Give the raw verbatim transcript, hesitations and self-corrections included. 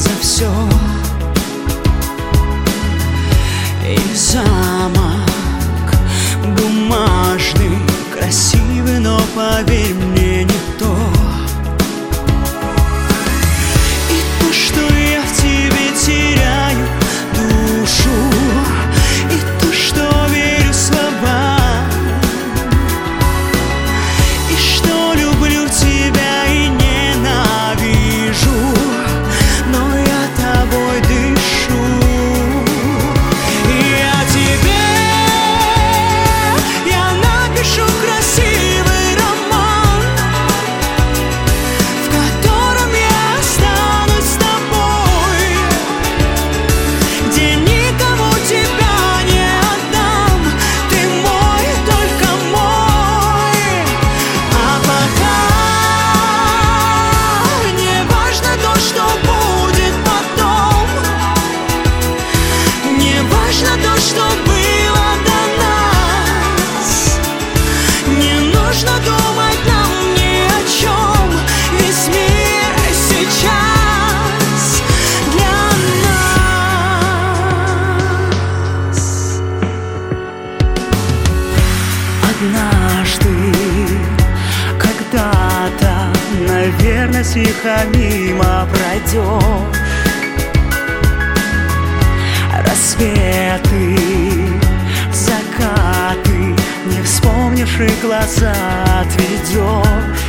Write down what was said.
за все. И замок бумажный, красивый, но поверь мне, не то. И то, что я в тебе теряю душу, и то, что верю словам, и что люблю тебя и ненавижу, но я тобой дышу. Я тебе, я напишу красивый роман, в котором я останусь с тобой, где никому тебя не отдам. Ты мой, только мой. А пока не важно то, что будет потом, не важно то, что было до нас. Не нужно думать нам ни о чем. Весь мир сейчас для нас. Однажды, когда-то, наверное, тихо мимо пройдешь. Рассветы, закаты, не вспомнишь и глаза отведешь.